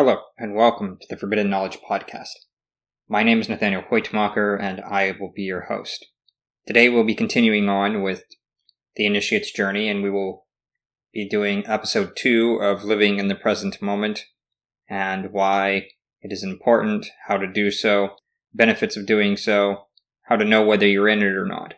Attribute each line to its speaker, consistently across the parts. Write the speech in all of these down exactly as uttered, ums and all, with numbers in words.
Speaker 1: Hello, and welcome to the Forbidden Knowledge Podcast. My name is Nathaniel Hoytmacher, and I will be your host. Today we'll be continuing on with the Initiate's journey, and we will be doing episode two of Living in the Present Moment, and why it is important, how to do so, benefits of doing so, how to know whether you're in it or not.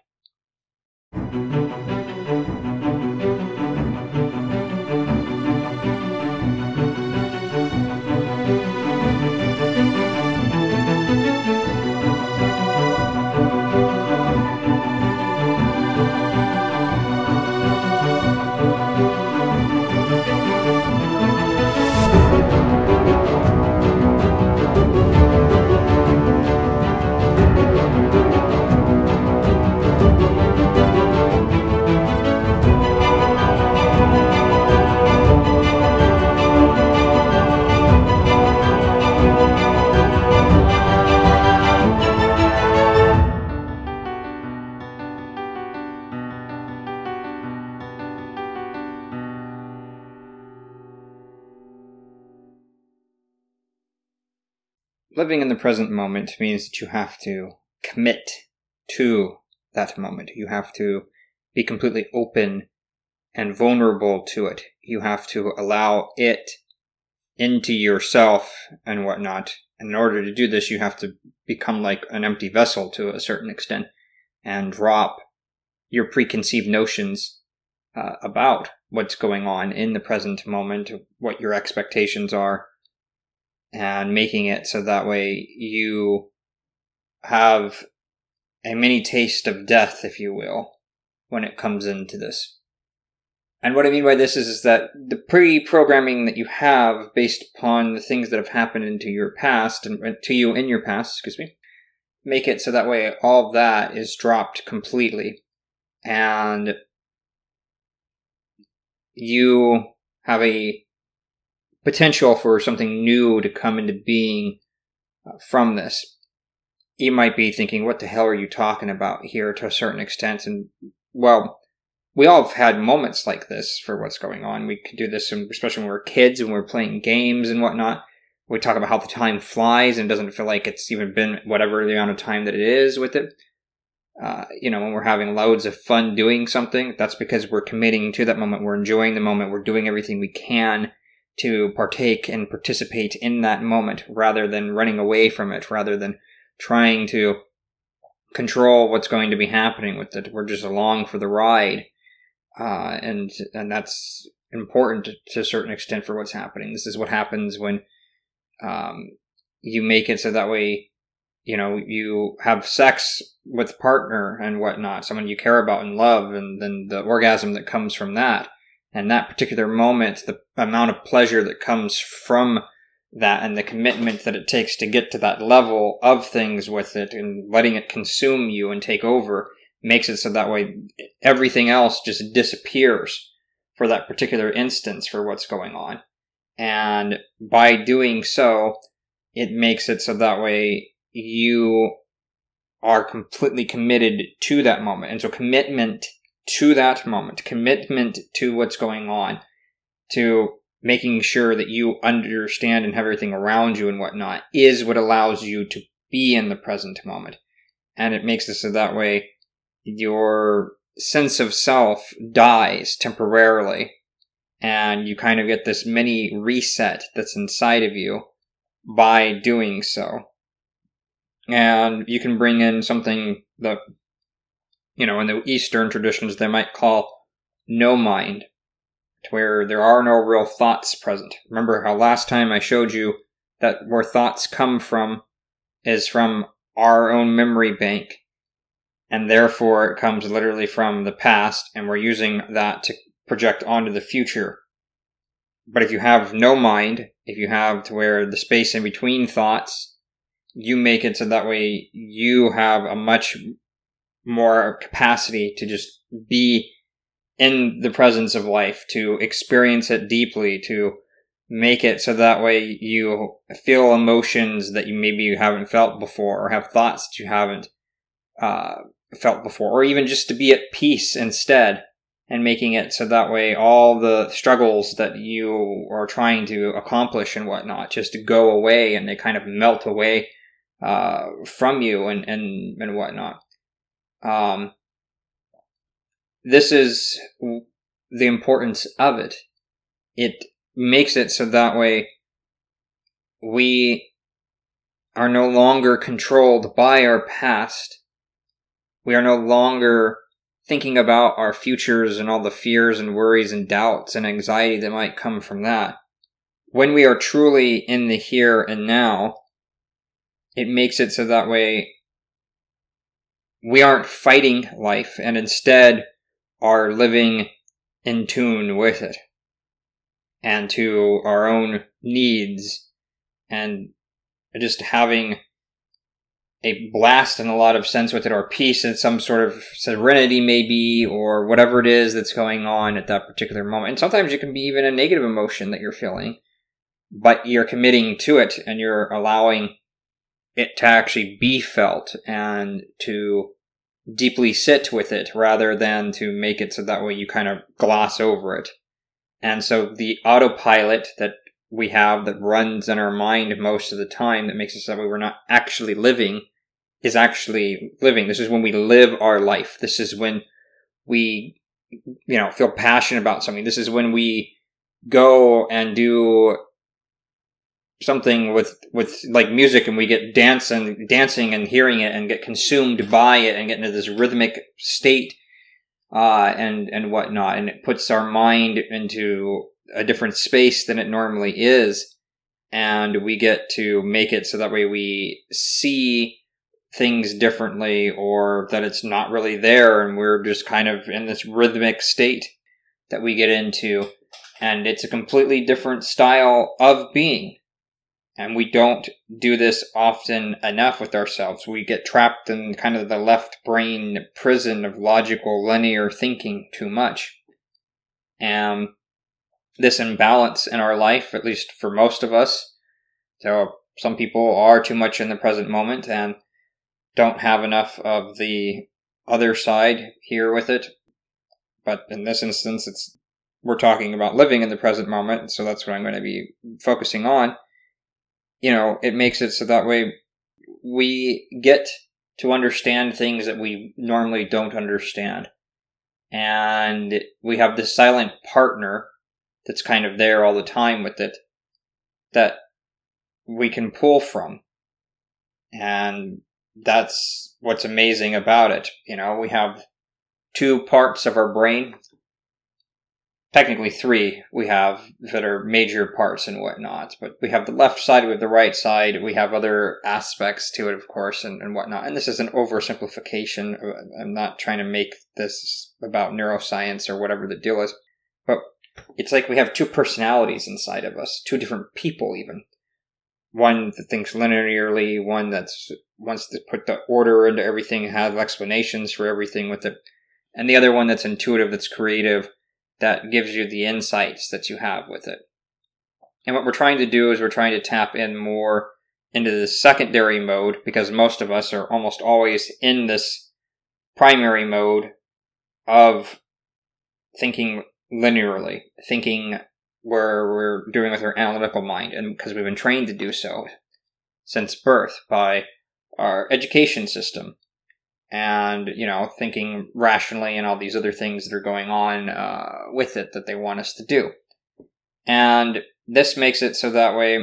Speaker 1: Living in the present moment means that you have to commit to that moment. You have to be completely open and vulnerable to it. You have to allow it into yourself and whatnot. And in order to do this, you have to become like an empty vessel to a certain extent and drop your preconceived notions uh, about what's going on in the present moment, what your expectations are, and making it so that way you have a mini taste of death, if you will, when it comes into this. And what I mean by this is, is that the pre-programming that you have based upon the things that have happened into your past, and to you in your past, excuse me, make it so that way all of that is dropped completely. And you have a potential for something new to come into being uh, from this. You might be thinking, what the hell are you talking about here to a certain extent? And, well, we all have had moments like this for what's going on. We could do this, especially when we're kids and we're playing games and whatnot. We talk about how the time flies and it doesn't feel like it's even been whatever the amount of time that it is with it. Uh, you know, when we're having loads of fun doing something, that's because we're committing to that moment. We're enjoying the moment. We're doing everything we can to partake and participate in that moment rather than running away from it, rather than trying to control what's going to be happening with it. We're just along for the ride. Uh, and and that's important to a certain extent for what's happening. This is what happens when um, you make it so that way, you know, you have sex with a partner and whatnot, someone you care about and love, and then the orgasm that comes from that. And that particular moment, the amount of pleasure that comes from that and the commitment that it takes to get to that level of things with it and letting it consume you and take over makes it so that way everything else just disappears for that particular instance for what's going on. And by doing so, it makes it so that way you are completely committed to that moment. And so commitment to that moment, commitment to what's going on, to making sure that you understand and have everything around you and whatnot, is what allows you to be in the present moment. And it makes it so that way your sense of self dies temporarily, and you kind of get this mini reset that's inside of you by doing so. And you can bring in something that, you know, in the Eastern traditions, they might call no mind, to where there are no real thoughts present. Remember how last time I showed you that where thoughts come from is from our own memory bank, and therefore it comes literally from the past, and we're using that to project onto the future. But if you have no mind, if you have to where the space in between thoughts, you make it so that way you have a much more capacity to just be in the presence of life, to experience it deeply, to make it so that way you feel emotions that you maybe you haven't felt before, or have thoughts that you haven't uh, felt before, or even just to be at peace instead and making it so that way all the struggles that you are trying to accomplish and whatnot just go away, and they kind of melt away uh, from you and, and, and whatnot. Um, this is the importance of it. It makes it so that way we are no longer controlled by our past. We are no longer thinking about our futures and all the fears and worries and doubts and anxiety that might come from that. When we are truly in the here and now, it makes it so that way we aren't fighting life and instead are living in tune with it and to our own needs, and just having a blast in a lot of sense with it, or peace and some sort of serenity maybe, or whatever it is that's going on at that particular moment. And sometimes it can be even a negative emotion that you're feeling, but you're committing to it and you're allowing it to actually be felt and to deeply sit with it rather than to make it so that way you kind of gloss over it. And so the autopilot that we have that runs in our mind most of the time that makes us so that we're not actually living is actually living. This is when we live our life. This is when we, you know, feel passionate about something. This is when we go and do something with, with like music, and we get dancing, dancing and hearing it and get consumed by it and get into this rhythmic state, uh, and, and whatnot. And it puts our mind into a different space than it normally is, and we get to make it so that way we see things differently, or that it's not really there and we're just kind of in this rhythmic state that we get into, and it's a completely different style of being. And we don't do this often enough with ourselves. We get trapped in kind of the left brain prison of logical linear thinking too much, and this imbalance in our life, at least for most of us. So some people are too much in the present moment and don't have enough of the other side here with it. But in this instance, it's we're talking about living in the present moment, so that's what I'm going to be focusing on. You know, it makes it so that way we get to understand things that we normally don't understand. And we have this silent partner that's kind of there all the time with it that we can pull from. And that's what's amazing about it. You know, we have two parts of our brain, technically three we have that are major parts and whatnot, but we have the left side, we have the right side, we have other aspects to it, of course, and, and whatnot. And this is an oversimplification. I'm not trying to make this about neuroscience or whatever the deal is, but it's like we have two personalities inside of us, two different people even. One that thinks linearly, one that's wants to put the order into everything, have explanations for everything with it, and the other one that's intuitive, that's creative, that gives you the insights that you have with it. And what we're trying to do is we're trying to tap in more into the secondary mode, because most of us are almost always in this primary mode of thinking linearly, thinking where we're doing with our analytical mind, and because we've been trained to do so since birth by our education system, and, you know, thinking rationally and all these other things that are going on uh, with it that they want us to do. And this makes it so that way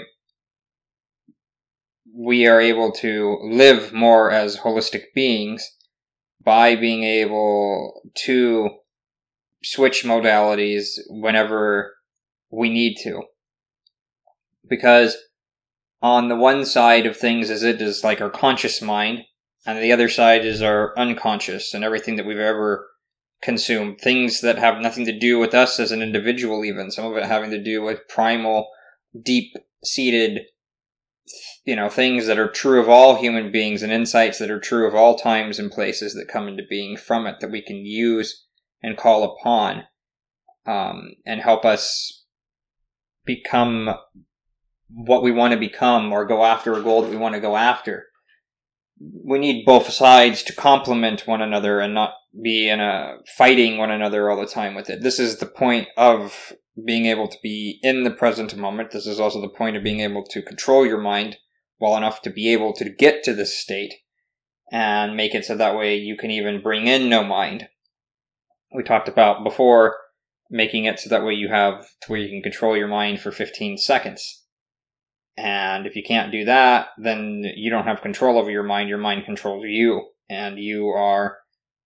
Speaker 1: we are able to live more as holistic beings by being able to switch modalities whenever we need to. Because on the one side of things is it is like our conscious mind, and the other side is our unconscious and everything that we've ever consumed. Things that have nothing to do with us as an individual even. Some of it having to do with primal, deep-seated, you know, things that are true of all human beings and insights that are true of all times and places that come into being from it that we can use and call upon, um, and help us become what we want to become, or go after a goal that we want to go after. We need both sides to complement one another and not be in a fighting one another all the time with it. This is the point of being able to be in the present moment. This is also the point of being able to control your mind well enough to be able to get to this state and make it so that way you can even bring in no mind. We talked about before making it so that way you have to where you can control your mind for fifteen seconds. And if you can't do that, then you don't have control over your mind. Your mind controls you. And you are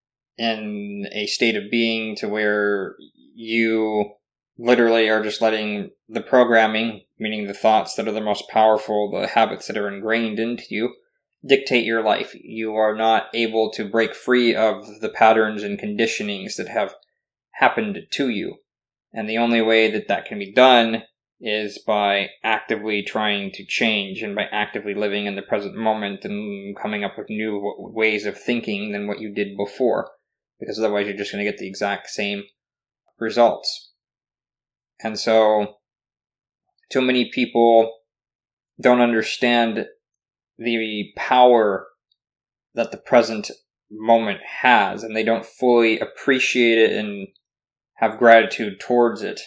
Speaker 1: in a state of being to where you literally are just letting the programming, meaning the thoughts that are the most powerful, the habits that are ingrained into you, dictate your life. You are not able to break free of the patterns and conditionings that have happened to you. And the only way that that can be done is by actively trying to change and by actively living in the present moment and coming up with new ways of thinking than what you did before. Because otherwise you're just going to get the exact same results. And so, too many people don't understand the power that the present moment has, and they don't fully appreciate it and have gratitude towards it.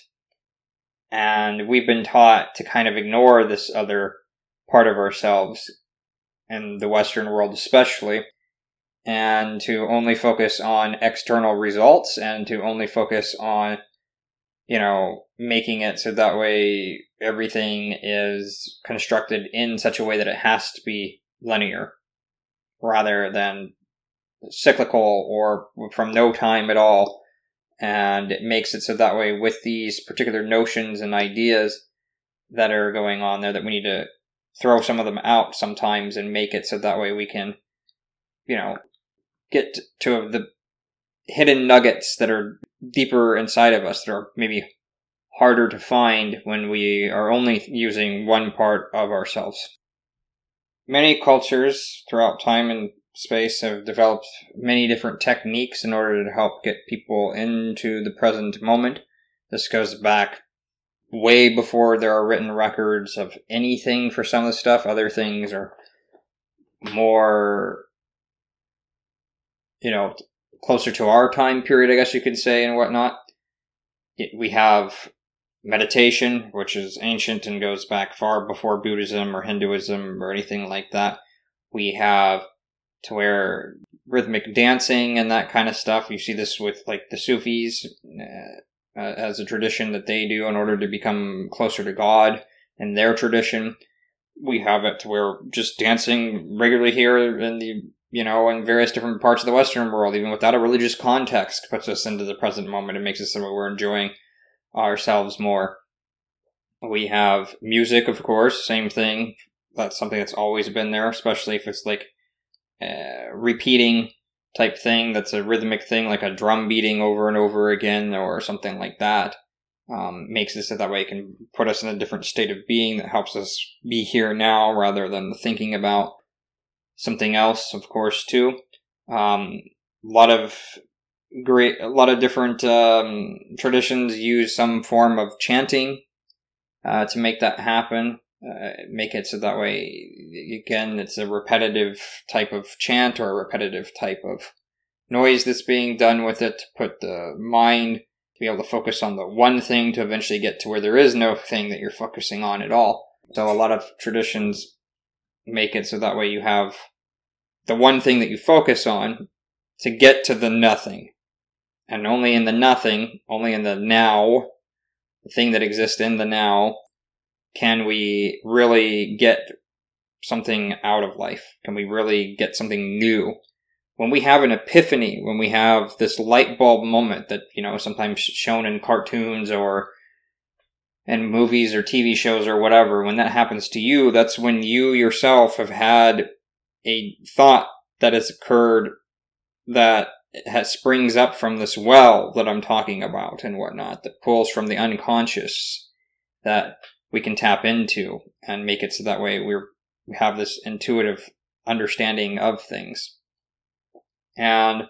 Speaker 1: And we've been taught to kind of ignore this other part of ourselves, in the Western world especially, and to only focus on external results and to only focus on, you know, making it so that way everything is constructed in such a way that it has to be linear rather than cyclical or from no time at all. And it makes it so that way with these particular notions and ideas that are going on there that we need to throw some of them out sometimes and make it so that way we can, you know, get to the hidden nuggets that are deeper inside of us that are maybe harder to find when we are only using one part of ourselves. Many cultures throughout time and space have developed many different techniques in order to help get people into the present moment. This goes back way before there are written records of anything for some of the stuff. Other things are more, you know, closer to our time period, I guess you could say, and whatnot. It, we have meditation, which is ancient and goes back far before Buddhism or Hinduism or anything like that. We have to where rhythmic dancing and that kind of stuff. You see this with like the Sufis uh, uh, as a tradition that they do in order to become closer to God in their tradition. We have it to where just dancing regularly here in the, you know, in various different parts of the Western world, even without a religious context, puts us into the present moment and makes it so that we're enjoying ourselves more. We have music, of course, same thing. That's something that's always been there, especially if it's like Uh, repeating type thing that's a rhythmic thing, like a drum beating over and over again or something like that. Um, makes it so that way it can put us in a different state of being that helps us be here now rather than thinking about something else, of course, too. Um, a lot of great, a lot of different um, traditions use some form of chanting uh, to make that happen. Uh, make it so that way, again, it's a repetitive type of chant or a repetitive type of noise that's being done with it to put the mind to be able to focus on the one thing to eventually get to where there is no thing that you're focusing on at all. So a lot of traditions make it so that way you have the one thing that you focus on to get to the nothing. And only in the nothing, only in the now, the thing that exists in the now, can we really get something out of life? Can we really get something new? When we have an epiphany, when we have this light bulb moment that, you know, sometimes shown in cartoons or in movies or T V shows or whatever, when that happens to you, that's when you yourself have had a thought that has occurred that has, springs up from this well that I'm talking about and whatnot, that pulls from the unconscious, that we can tap into and make it so that way we're, we have this intuitive understanding of things. And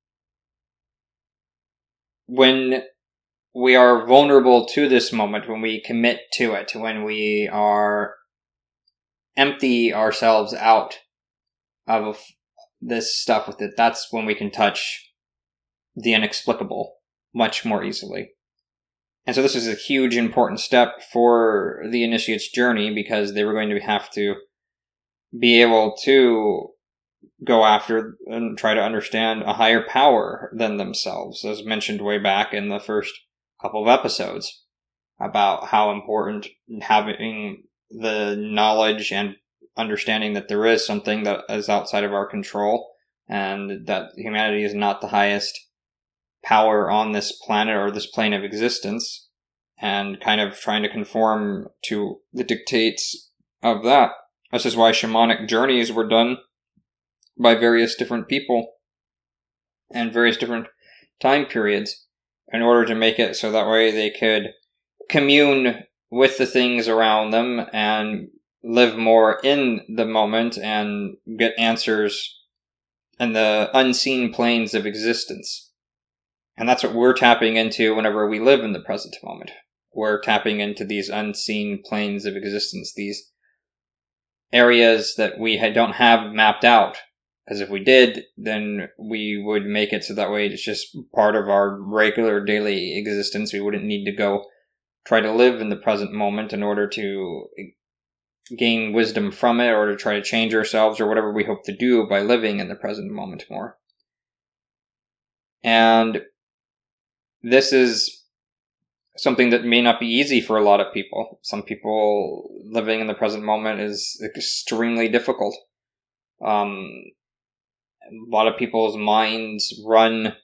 Speaker 1: when we are vulnerable to this moment, when we commit to it, when we are empty ourselves out of this stuff with it, that's when we can touch the inexplicable much more easily. And so this is a huge important step for the initiate's journey, because they were going to have to be able to go after and try to understand a higher power than themselves, as mentioned way back in the first couple of episodes, about how important having the knowledge and understanding that there is something that is outside of our control, and that humanity is not the highest power on this planet or this plane of existence, and kind of trying to conform to the dictates of that. This is why shamanic journeys were done by various different people and various different time periods, in order to make it so that way they could commune with the things around them and live more in the moment and get answers in the unseen planes of existence. And that's what we're tapping into whenever we live in the present moment. We're tapping into these unseen planes of existence, these areas that we don't have mapped out. Because if we did, then we would make it so that way it's just part of our regular daily existence. We wouldn't need to go try to live in the present moment in order to gain wisdom from it, or to try to change ourselves, or whatever we hope to do by living in the present moment more. And this is something that may not be easy for a lot of people. Some people living in the present moment is extremely difficult. Um, a lot of people's minds run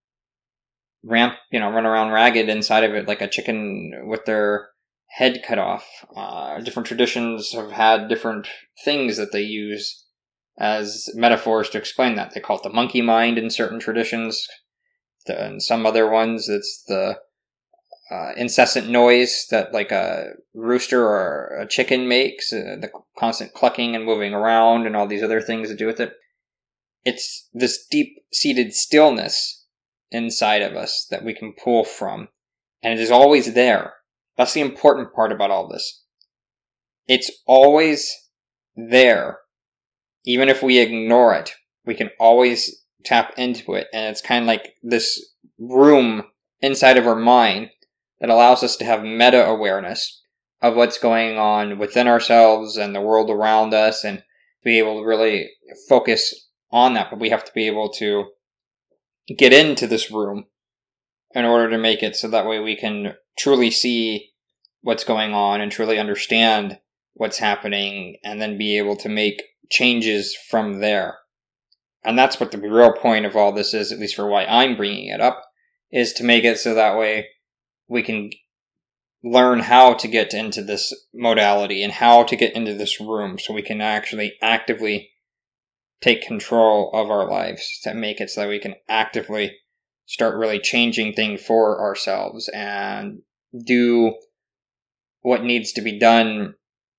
Speaker 1: ramp, you know, run around ragged inside of it like a chicken with their head cut off. Uh, different traditions have had different things that they use as metaphors to explain that. They call it the monkey mind in certain traditions. The, in some other ones, it's the uh, incessant noise that like a rooster or a chicken makes, uh, the constant clucking and moving around and all these other things to do with it. It's this deep-seated stillness inside of us that we can pull from, and it is always there. That's the important part about all this. It's always there. Even if we ignore it, we can always tap into it, and it's kind of like this room inside of our mind that allows us to have meta-awareness of what's going on within ourselves and the world around us, and be able to really focus on that. But we have to be able to get into this room in order to make it so that way we can truly see what's going on and truly understand what's happening, and then be able to make changes from there. And that's what the real point of all this is, at least for why I'm bringing it up, is to make it so that way we can learn how to get into this modality and how to get into this room, so we can actually actively take control of our lives, to make it so that we can actively start really changing things for ourselves and do what needs to be done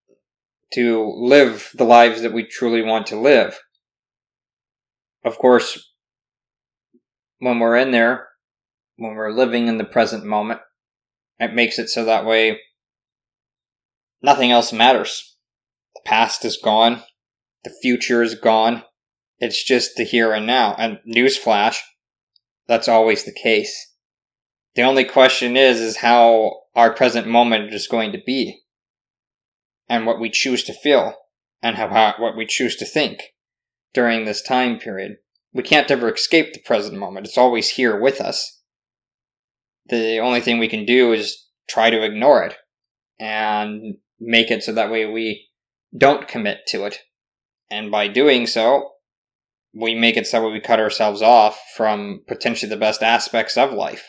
Speaker 1: to live the lives that we truly want to live. Of course, when we're in there, when we're living in the present moment, it makes it so that way nothing else matters. The past is gone. The future is gone. It's just the here and now. And newsflash, that's always the case. The only question is, is how our present moment is going to be, and what we choose to feel, and how, how what we choose to think during this time period. We can't ever escape the present moment. It's always here with us. The only thing we can do is try to ignore it and make it so that way we don't commit to it. And by doing so, we make it so we cut ourselves off from potentially the best aspects of life.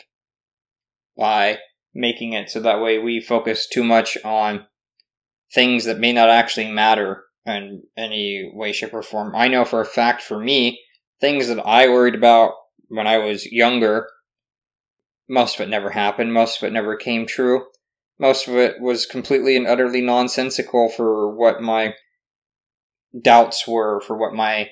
Speaker 1: By making it so that way we focus too much on things that may not actually matter in any way, shape, or form. I know for a fact, for me, things that I worried about when I was younger, most of it never happened. Most of it never came true. Most of it was completely and utterly nonsensical for what my doubts were, for what my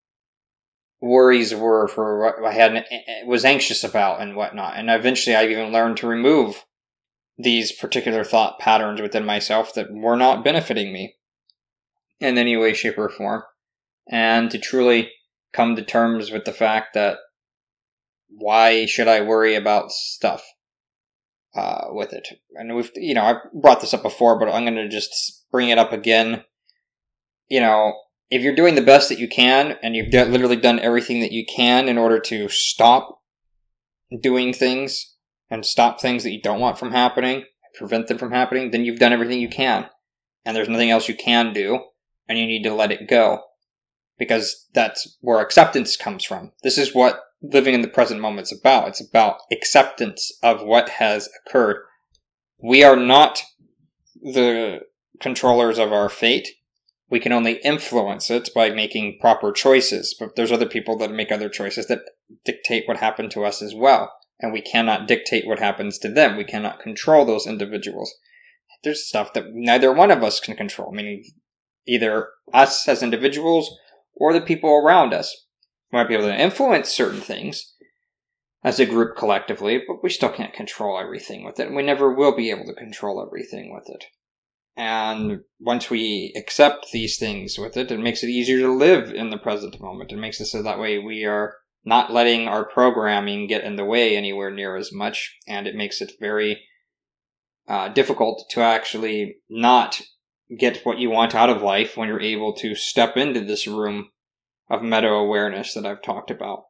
Speaker 1: worries were, for what I had was anxious about and whatnot. And eventually I even learned to remove these particular thought patterns within myself that were not benefiting me in any way, shape, or form. And to truly come to terms with the fact that why should I worry about stuff uh, with it? And we've, you know, I've brought this up before, but I'm going to just bring it up again. You know, if you're doing the best that you can, and you've de- literally done everything that you can in order to stop doing things and stop things that you don't want from happening, prevent them from happening, then you've done everything you can. And there's nothing else you can do, and you need to let it go. Because that's where acceptance comes from. This is what living in the present moment is about. It's about acceptance of what has occurred. We are not the controllers of our fate. We can only influence it by making proper choices. But there's other people that make other choices that dictate what happened to us as well. And we cannot dictate what happens to them. We cannot control those individuals. There's stuff that neither one of us can control, meaning either us as individuals or the people around us. We might be able to influence certain things as a group collectively, but we still can't control everything with it, and we never will be able to control everything with it. And once we accept these things with it, it makes it easier to live in the present moment. It makes it so that way we are not letting our programming get in the way anywhere near as much, and it makes it very Uh, difficult to actually not get what you want out of life when you're able to step into this room of meta-awareness that I've talked about.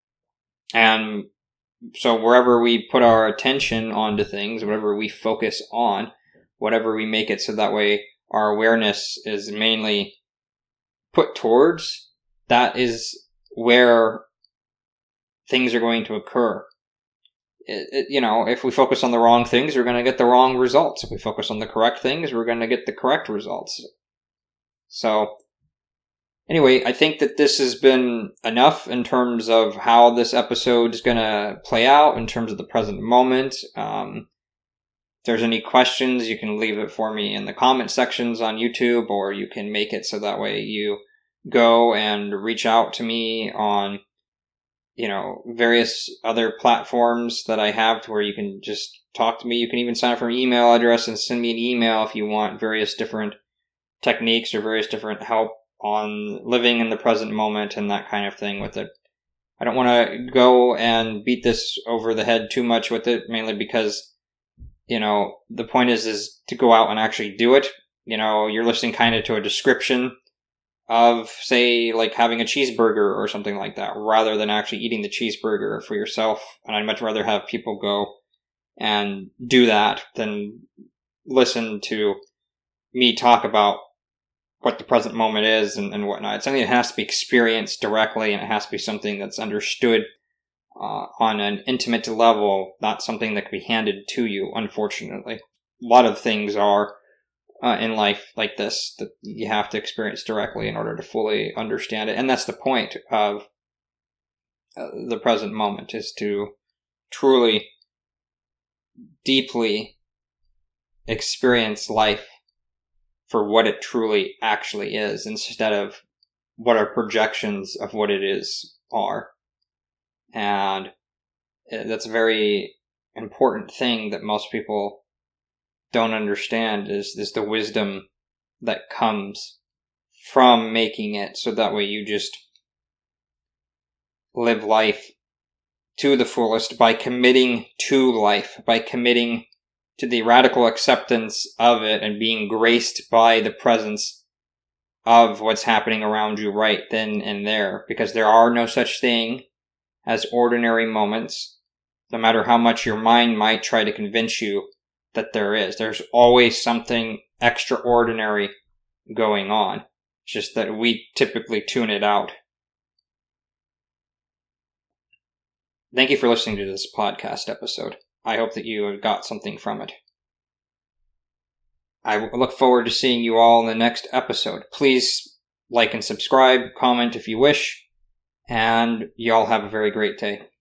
Speaker 1: And so wherever we put our attention onto things, whatever we focus on, whatever we make it so that way our awareness is mainly put towards, that is where things are going to occur. It, it, you know, if we focus on the wrong things, we're going to get the wrong results. If we focus on the correct things, we're going to get the correct results. So, anyway, I think that this has been enough in terms of how this episode is going to play out in terms of the present moment. Um, if there's any questions, you can leave it for me in the comment sections on YouTube, or you can make it so that way you go and reach out to me on, you know, various other platforms that I have to where you can just talk to me. You can even sign up for an email address and send me an email if you want various different techniques or various different help on living in the present moment and that kind of thing with it. I don't want to go and beat this over the head too much with it, mainly because, you know, the point is, is to go out and actually do it. You know, you're listening kind of to a description of, say, like having a cheeseburger or something like that, rather than actually eating the cheeseburger for yourself. And I'd much rather have people go and do that than listen to me talk about what the present moment is and, and whatnot. It's something that has to be experienced directly, and it has to be something that's understood uh, on an intimate level, not something that can be handed to you, unfortunately. A lot of things are Uh, in life like this that you have to experience directly in order to fully understand it. And that's the point of uh, the present moment, is to truly, deeply experience life for what it truly actually is, instead of what our projections of what it is are. And that's a very important thing that most people don't understand, is, is the wisdom that comes from making it so that way you just live life to the fullest by committing to life, by committing to the radical acceptance of it and being graced by the presence of what's happening around you right then and there. Because there are no such thing as ordinary moments, no matter how much your mind might try to convince you that there is. There's always something extraordinary going on. It's just that we typically tune it out. Thank you for listening to this podcast episode. I hope that you got something from it. I look forward to seeing you all in the next episode. Please like and subscribe, comment if you wish, and y'all have a very great day.